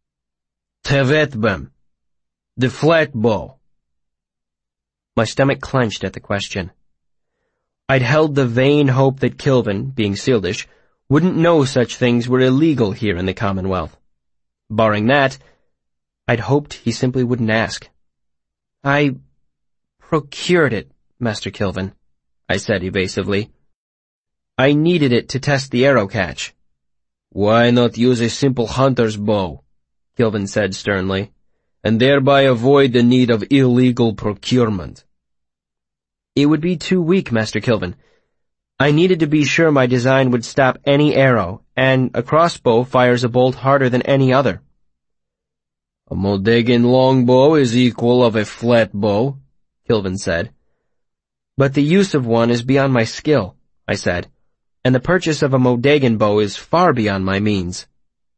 Tevetbem, the flat bow. My stomach clenched at the question. I'd held the vain hope that Kilvin, being Sealdish, wouldn't know such things were illegal here in the Commonwealth. Barring that, I'd hoped he simply wouldn't ask. I procured it, Master Kilvin, I said evasively. I needed it to test the arrow catch. Why not use a simple hunter's bow? Kilvin said sternly, and thereby avoid the need of illegal procurement. It would be too weak, Master Kilvin. I needed to be sure my design would stop any arrow, and a crossbow fires a bolt harder than any other. A Modegan longbow is equal of a flat bow, Kilvin said. But the use of one is beyond my skill, I said, and the purchase of a Modegan bow is far beyond my means.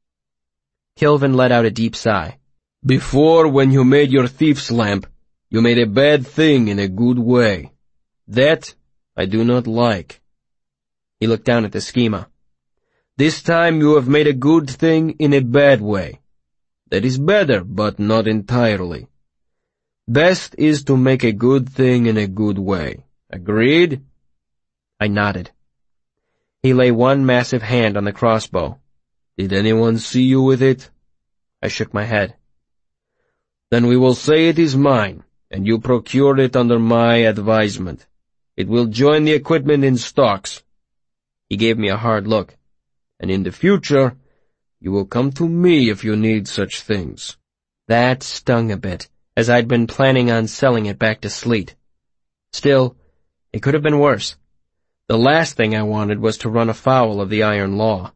Kilvin let out a deep sigh. Before, when you made your thief's lamp, you made a bad thing in a good way. That I do not like. He looked down at the schema. This time you have made a good thing in a bad way. That is better, but not entirely. Best is to make a good thing in a good way. Agreed? I nodded. He lay one massive hand on the crossbow. Did anyone see you with it? I shook my head. Then we will say it is mine, and you procured it under my advisement. It will join the equipment in stocks. He gave me a hard look. And in the future, you will come to me if you need such things. That stung a bit, as I'd been planning on selling it back to Sleet. Still, it could have been worse. The last thing I wanted was to run afoul of the iron law.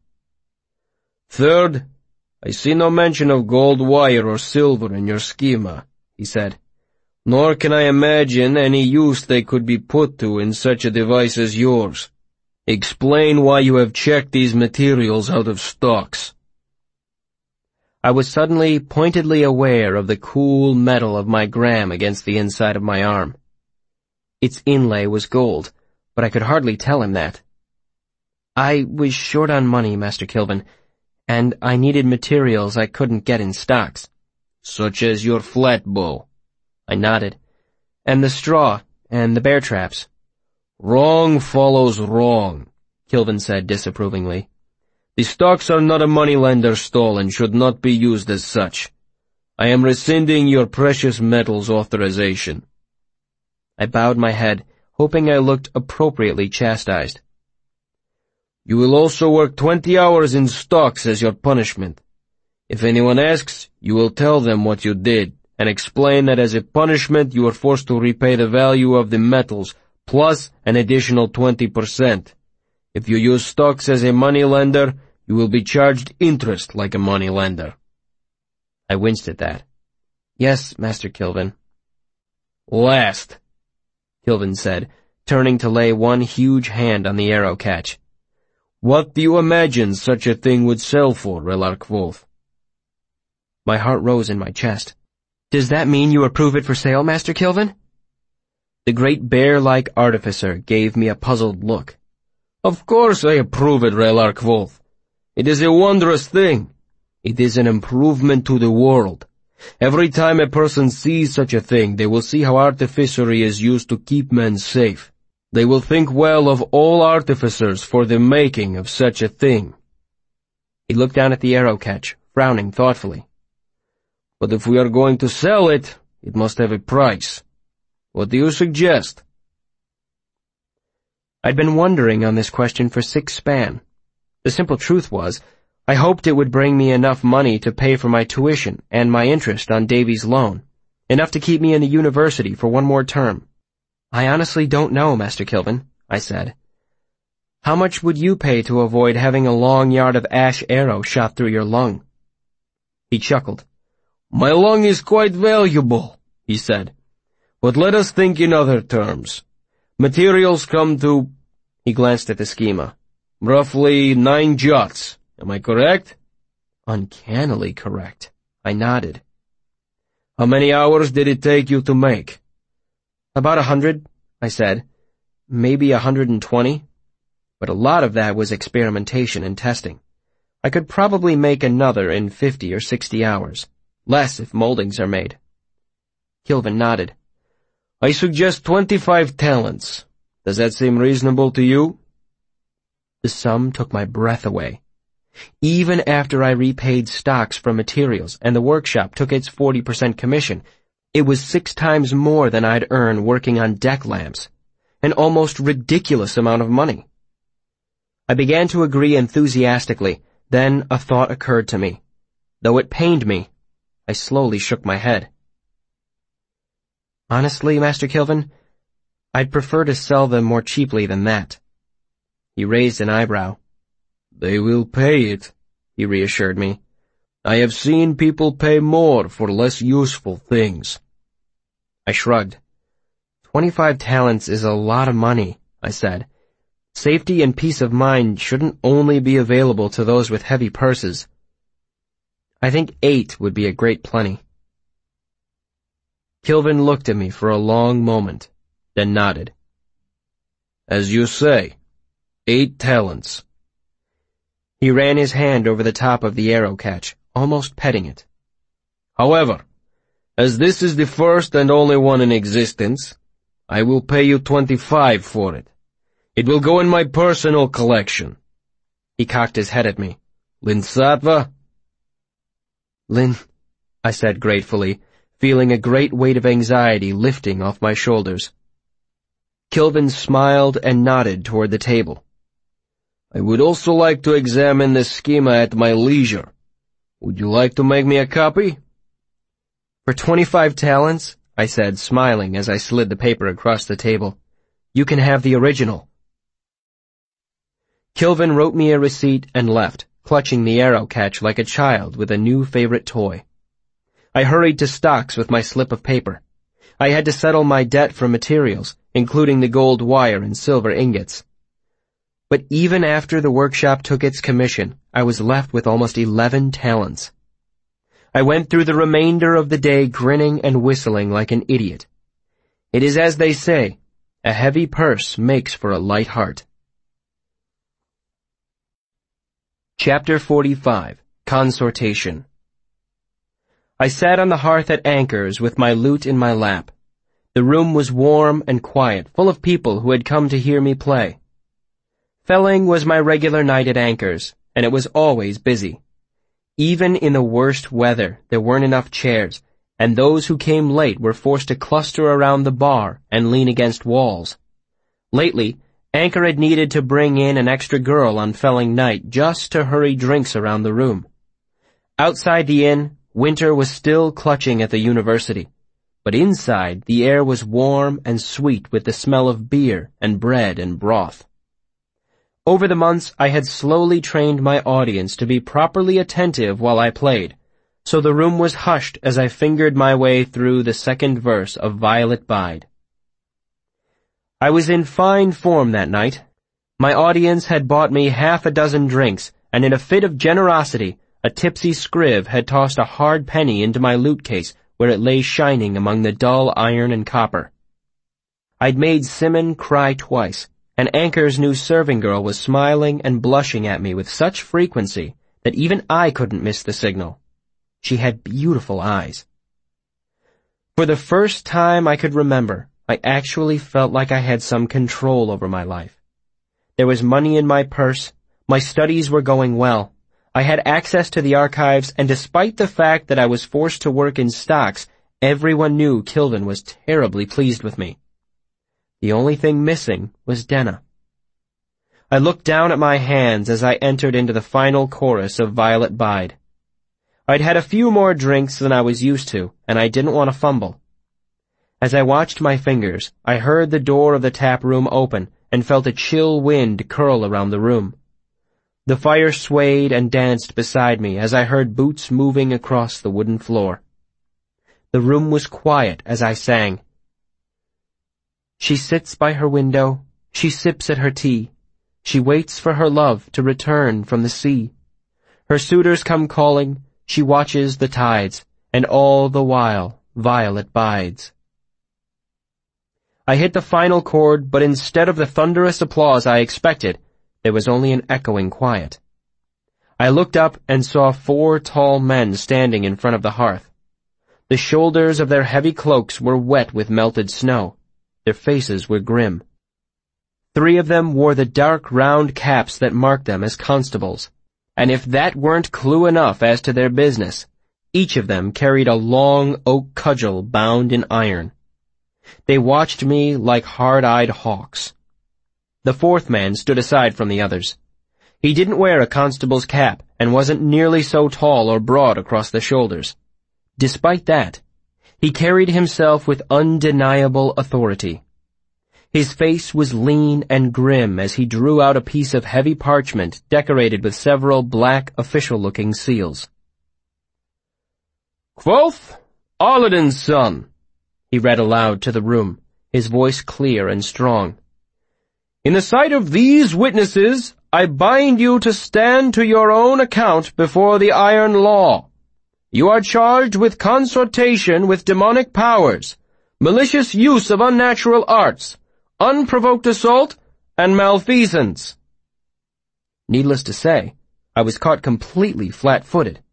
Third, I see no mention of gold wire or silver in your schema, he said. Nor can I imagine any use they could be put to in such a device as yours. Explain why you have checked these materials out of stocks. I was suddenly pointedly aware of the cool metal of my gram against the inside of my arm. Its inlay was gold, but I could hardly tell him that. I was short on money, Master Kilvin, and I needed materials I couldn't get in stocks. Such as your flat bow. I nodded. And the straw, and the bear traps. Wrong follows wrong, Kilvin said disapprovingly. The stocks are not a moneylender's stall and should not be used as such. I am rescinding your precious metals authorization. I bowed my head, hoping I looked appropriately chastised. You will also work 20 hours in stocks as your punishment. If anyone asks, you will tell them what you did, and explain that as a punishment you are forced to repay the value of the metals, plus an additional 20%. If you use stocks as a money lender, you will be charged interest like a money lender. I winced at that. Yes, Master Kilvin. Last, Kilvin said, turning to lay one huge hand on the arrow catch. What do you imagine such a thing would sell for, Relar Kvothe? My heart rose in my chest. Does that mean you approve it for sale, Master Kilvin? The great bear-like artificer gave me a puzzled look. Of course I approve it, Relar Kvothe. It is a wondrous thing. It is an improvement to the world. Every time a person sees such a thing, they will see how artificery is used to keep men safe. They will think well of all artificers for the making of such a thing. He looked down at the arrow catch, frowning thoughtfully. But if we are going to sell it, it must have a price. What do you suggest? I'd been wondering on this question for 6 span. The simple truth was, I hoped it would bring me enough money to pay for my tuition and my interest on Davy's loan, enough to keep me in the university for one more term. I honestly don't know, Master Kilvin, I said. How much would you pay to avoid having a long yard of ash arrow shot through your lung? He chuckled. My lung is quite valuable, he said. But let us think in other terms. Materials come to, he glanced at the schema, roughly 9 jots. Am I correct? Uncannily correct. I nodded. How many hours did it take you to make? About 100, I said. Maybe 120. But a lot of that was experimentation and testing. I could probably make another in 50 or 60 hours. Less if moldings are made. Kilvin nodded. I suggest 25 talents. Does that seem reasonable to you? The sum took my breath away. Even after I repaid stocks from materials and the workshop took its 40% commission, it was 6 times more than I'd earn working on deck lamps. An almost ridiculous amount of money. I began to agree enthusiastically, then a thought occurred to me. Though it pained me, I slowly shook my head. Honestly, Master Kilvin, I'd prefer to sell them more cheaply than that. He raised an eyebrow. They will pay it, he reassured me. I have seen people pay more for less useful things. I shrugged. 25 talents is a lot of money, I said. Safety and peace of mind shouldn't only be available to those with heavy purses. I think 8 would be a great plenty. Kilvin looked at me for a long moment, then nodded. As you say, 8 talents. He ran his hand over the top of the arrow catch, almost petting it. However, as this is the first and only one in existence, I will pay you 25 for it. It will go in my personal collection. He cocked his head at me. Linsattva? Lin, I said gratefully, feeling a great weight of anxiety lifting off my shoulders. Kilvin smiled and nodded toward the table. I would also like to examine this schema at my leisure. Would you like to make me a copy? For 25 talents, I said, smiling as I slid the paper across the table. You can have the original. Kilvin wrote me a receipt and left, clutching the arrow catch like a child with a new favorite toy. I hurried to stocks with my slip of paper. I had to settle my debt for materials, including the gold wire and silver ingots. But even after the workshop took its commission, I was left with almost 11 talents. I went through the remainder of the day grinning and whistling like an idiot. It is as they say, a heavy purse makes for a light heart. Chapter 45, Consortation. I sat on the hearth at Anchors with my lute in my lap. The room was warm and quiet, full of people who had come to hear me play. Felling was my regular night at Anchors, and it was always busy. Even in the worst weather, there weren't enough chairs, and those who came late were forced to cluster around the bar and lean against walls. Lately, Anchor had needed to bring in an extra girl on felling night just to hurry drinks around the room. Outside the inn, winter was still clutching at the university, but inside the air was warm and sweet with the smell of beer and bread and broth. Over the months, I had slowly trained my audience to be properly attentive while I played, so the room was hushed as I fingered my way through the second verse of Violet Bide. I was in fine form that night. My audience had bought me half a dozen drinks, and in a fit of generosity, a tipsy scriv had tossed a hard penny into my loot case where it lay shining among the dull iron and copper. I'd made Simon cry twice, and Anchor's new serving girl was smiling and blushing at me with such frequency that even I couldn't miss the signal. She had beautiful eyes. For the first time I could remember, I actually felt like I had some control over my life. There was money in my purse, my studies were going well, I had access to the archives, and despite the fact that I was forced to work in stocks, everyone knew Kilvin was terribly pleased with me. The only thing missing was Denna. I looked down at my hands as I entered into the final chorus of Violet Bide. I'd had a few more drinks than I was used to, and I didn't want to fumble. As I watched my fingers, I heard the door of the tap room open and felt a chill wind curl around the room. The fire swayed and danced beside me as I heard boots moving across the wooden floor. The room was quiet as I sang. She sits by her window, she sips at her tea, she waits for her love to return from the sea. Her suitors come calling, she watches the tides, and all the while Violet bides. I hit the final chord, but instead of the thunderous applause I expected, there was only an echoing quiet. I looked up and saw 4 tall men standing in front of the hearth. The shoulders of their heavy cloaks were wet with melted snow. Their faces were grim. 3 of them wore the dark round caps that marked them as constables, and if that weren't clue enough as to their business, each of them carried a long oak cudgel bound in iron. They watched me like hard-eyed hawks. The 4th man stood aside from the others. He didn't wear a constable's cap and wasn't nearly so tall or broad across the shoulders. Despite that, he carried himself with undeniable authority. His face was lean and grim as he drew out a piece of heavy parchment decorated with several black official-looking seals. "Quoth Aladdin's son," he read aloud to the room, his voice clear and strong. "In the sight of these witnesses, I bind you to stand to your own account before the iron law. You are charged with consortation with demonic powers, malicious use of unnatural arts, unprovoked assault, and malfeasance." Needless to say, I was caught completely flat-footed.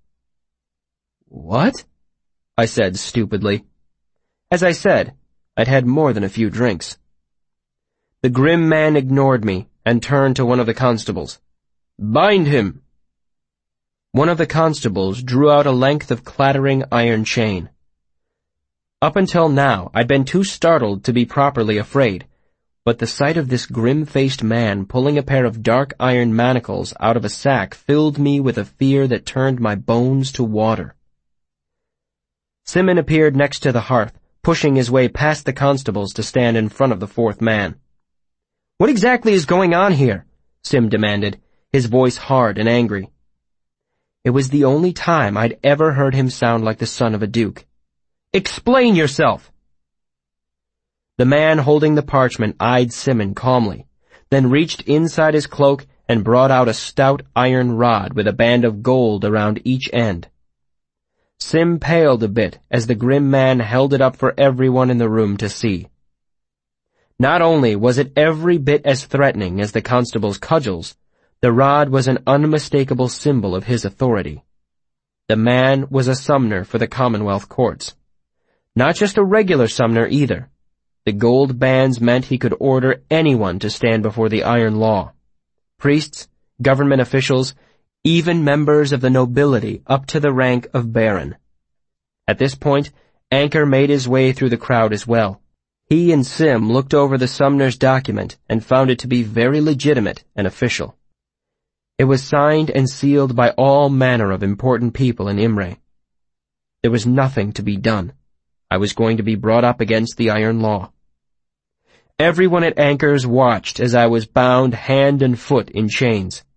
"What?" I said stupidly. As I said, I'd had more than a few drinks. The grim man ignored me and turned to one of the constables. "Bind him." One of the constables drew out a length of clattering iron chain. Up until now, I'd been too startled to be properly afraid, but the sight of this grim-faced man pulling a pair of dark iron manacles out of a sack filled me with a fear that turned my bones to water. Simon appeared next to the hearth, pushing his way past the constables to stand in front of the 4th man. "What exactly is going on here?" Sim demanded, his voice hard and angry. It was the only time I'd ever heard him sound like the son of a duke. "Explain yourself!" The man holding the parchment eyed Simon calmly, then reached inside his cloak and brought out a stout iron rod with a band of gold around each end. Sim paled a bit as the grim man held it up for everyone in the room to see. Not only was it every bit as threatening as the constable's cudgels, the rod was an unmistakable symbol of his authority. The man was a sumner for the Commonwealth courts. Not just a regular sumner either. The gold bands meant he could order anyone to stand before the iron law. Priests, government officials, even members of the nobility up to the rank of baron. At this point, Anchor made his way through the crowd as well. He and Sim looked over the Sumner's document and found it to be very legitimate and official. It was signed and sealed by all manner of important people in Imre. There was nothing to be done. I was going to be brought up against the iron law. Everyone at Anchor's watched as I was bound hand and foot in chains.